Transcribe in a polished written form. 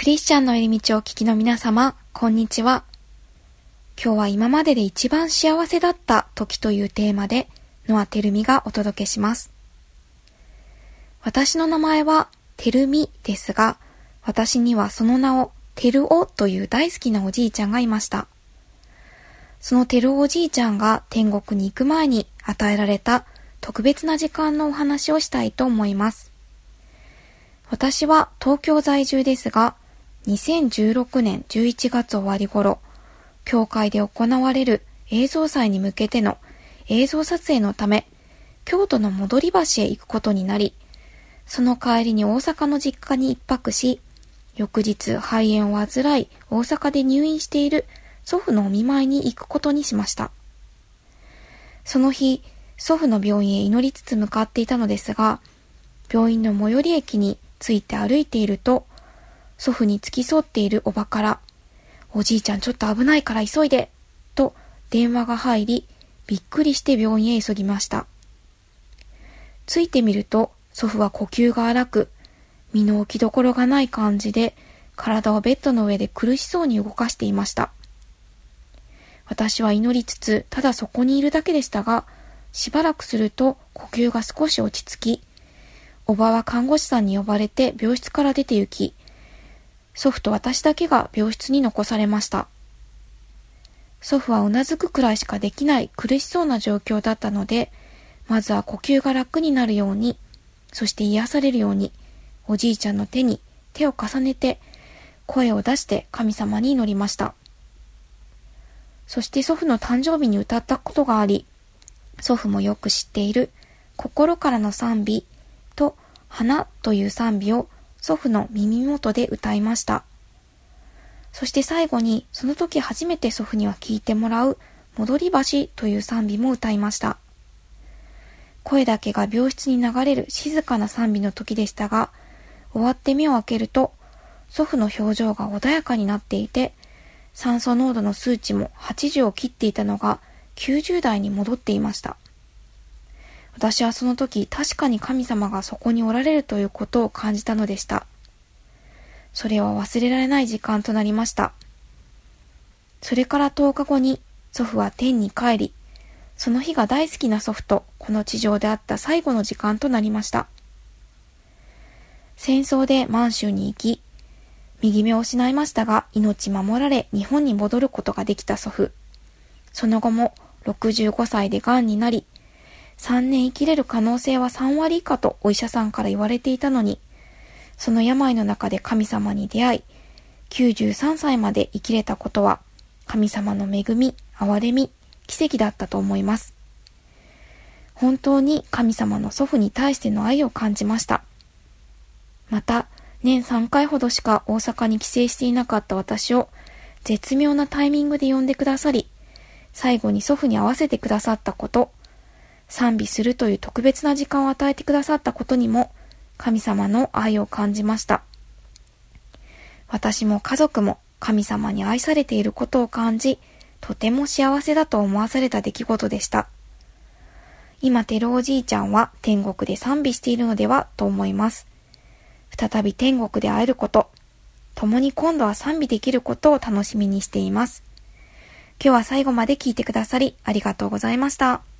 クリスチャンの入り道をお聞きの皆様、こんにちは。今日は今までで一番幸せだった時というテーマで、ノアテルミがお届けします。私の名前はテルミですが、私にはその名をテルオという大好きなおじいちゃんがいました。そのテルオおじいちゃんが天国に行く前に与えられた特別な時間のお話をしたいと思います。私は東京在住ですが、2016年11月終わり頃、教会で行われる映像祭に向けての映像撮影のため、京都の戻り橋へ行くことになり、その帰りに大阪の実家に一泊し、翌日肺炎を患い大阪で入院している祖父のお見舞いに行くことにしました。その日、祖父の病院へ祈りつつ向かっていたのですが、病院の最寄り駅に着いて歩いていると、祖父に付き添っているおばから、おじいちゃんちょっと危ないから急いで、と電話が入り、びっくりして病院へ急ぎました。着いてみると、祖父は呼吸が荒く、身の置きどころがない感じで、体をベッドの上で苦しそうに動かしていました。私は祈りつつ、ただそこにいるだけでしたが、しばらくすると呼吸が少し落ち着き、おばは看護師さんに呼ばれて病室から出て行き、祖父と私だけが病室に残されました。祖父はうなずくくらいしかできない苦しそうな状況だったので、まずは呼吸が楽になるように、そして癒されるように、おじいちゃんの手に手を重ねて、声を出して神様に祈りました。そして祖父の誕生日に歌ったことがあり、祖父もよく知っている心からの賛美と花という賛美を祖父の耳元で歌いました。そして最後にその時初めて祖父には聴いてもらう戻り橋という賛美も歌いました。声だけが病室に流れる静かな賛美の時でしたが、終わって目を開けると祖父の表情が穏やかになっていて、酸素濃度の数値も80を切っていたのが90台に戻っていました。私はその時確かに神様がそこにおられるということを感じたのでした。それは忘れられない時間となりました。それから10日後に祖父は天に帰り、その日が大好きな祖父とこの地上であった最後の時間となりました。戦争で満州に行き、右目を失いましたが命守られ日本に戻ることができた祖父。その後も65歳で癌になり、3年生きれる可能性は3割以下とお医者さんから言われていたのに、その病の中で神様に出会い、93歳まで生きれたことは、神様の恵み、憐れみ、奇跡だったと思います。本当に神様の祖父に対しての愛を感じました。また、年3回ほどしか大阪に帰省していなかった私を、絶妙なタイミングで呼んでくださり、最後に祖父に会わせてくださったこと、賛美するという特別な時間を与えてくださったことにも神様の愛を感じました。私も家族も神様に愛されていることを感じ、とても幸せだと思わされた出来事でした。今、テルおじいちゃんは天国で賛美しているのではと思います。再び天国で会えること、共に今度は賛美できることを楽しみにしています。今日は最後まで聞いてくださりありがとうございました。